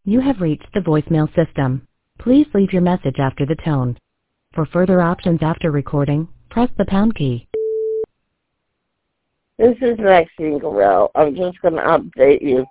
You have reached the voicemail system. Please leave your message after the tone. For further options after recording, press the pound key. This is Maxine Gorell. I'm just going to update you.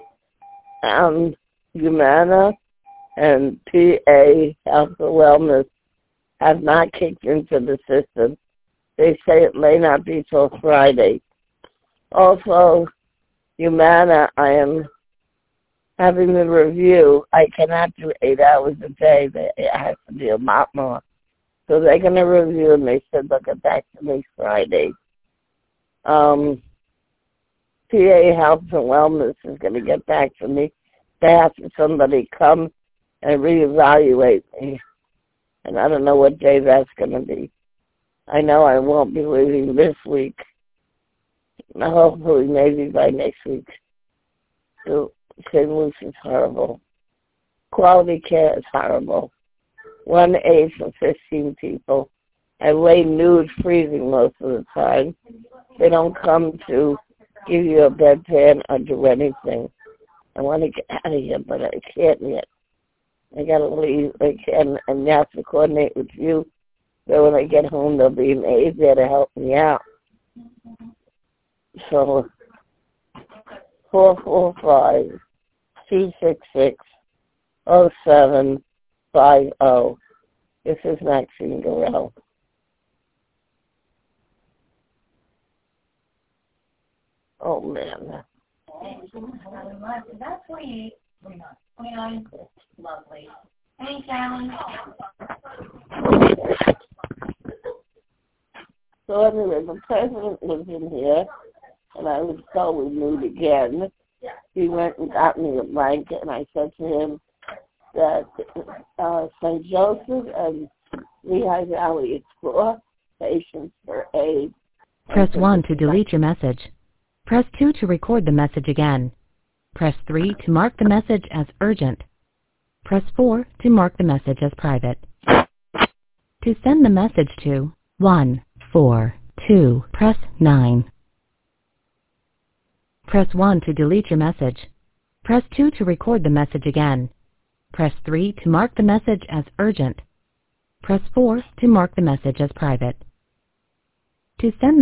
Humana and PA Health and Wellness have not kicked into the system. They say it may not be till Friday. Also, Humana, I am having the review. I cannot do 8 hours a day. It has to be a lot more. So they're going to review, and they said they'll get back to me Friday. PA Health and Wellness is going to get back to me. They have to somebody come and reevaluate me. And I don't know what day that's going to be. I know I won't be leaving this week. Hopefully, maybe by next week. So, St. Louis is horrible. Quality care is horrible. 1 aide for 15 people. I lay nude, freezing most of the time. They don't come to give you a bedpan or do anything. I want to get out of here, but I can't yet. I got to leave. I can, and you have to coordinate with you. So when I get home, there'll be an aide there to help me out. So 445-266-0750. This is Maxine Gorell. Oh, man. That's 28. 29. Lovely. Any challenge? So anyway, the president was in here, and I was so renewed again. He went and got me a blanket, and I said to him that St. Joseph and Lehigh Valley is 4 patients per aide. Press 1 to delete your message. Press 2 to record the message again. Press 3 to mark the message as urgent. Press 4 to mark the message as private. To send the message to 142, press 9. Press 1 to delete your message. Press 2 to record the message again. Press 3 to mark the message as urgent. Press 4 to mark the message as private. To send